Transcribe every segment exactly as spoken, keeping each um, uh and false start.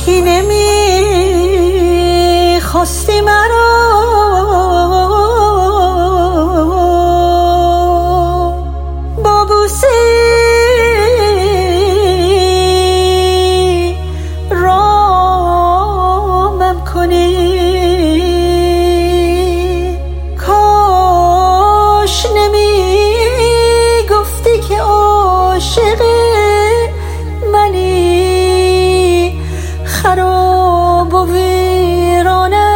کاشکی نمی خواستی مرا با بوسه رامم کنی. کاش نمی گفتی که عاشق منی، خراب و ویرانه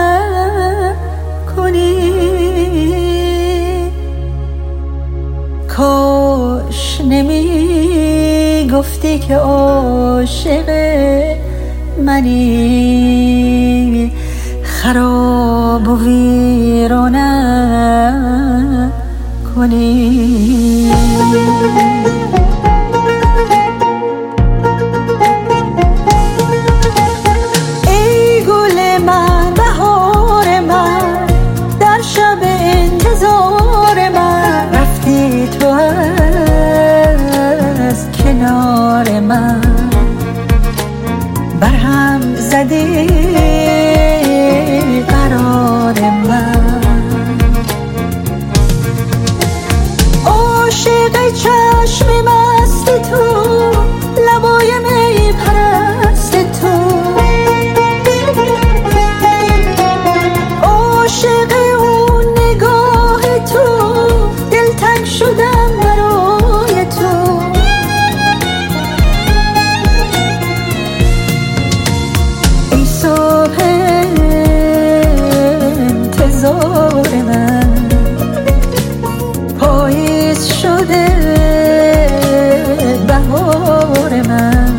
کنی. کاش نمی گفتی که عاشق منی، خراب و ویرانه کنی. کنار من برهم زدی قرار من، عاشق چشم مست تو، لبای می پرست تو، عاشق اون نگاه تو، دلتنگ شدم برای تو. انتظار من پاییز شده بهار من،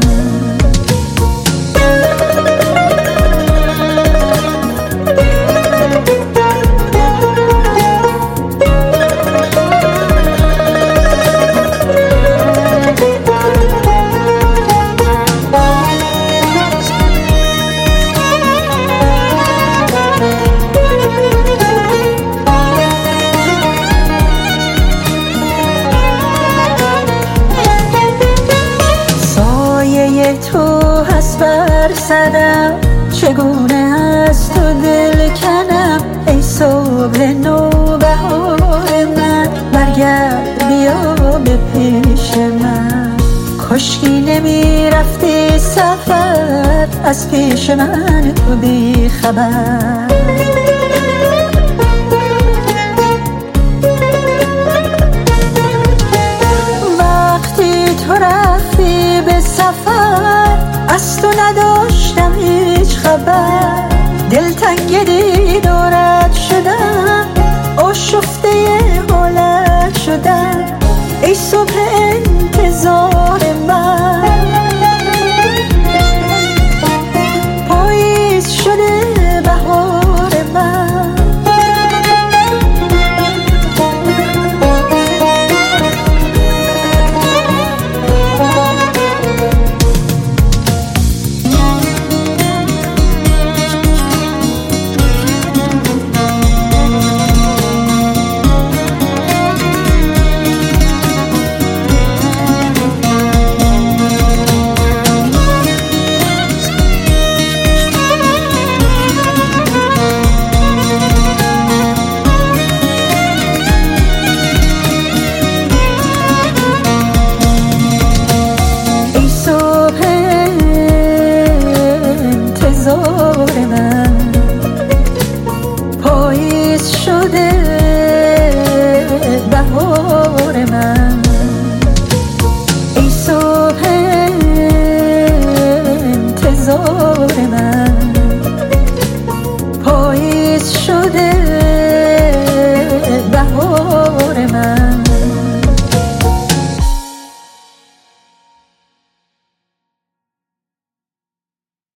تو هست بر سرم، چگونه از تو دل کنم. ای صبح نوبهار من، برگرد بیا به پیش من. کاشکی نمی رفتی سفر، از پیش من تو بی خبر.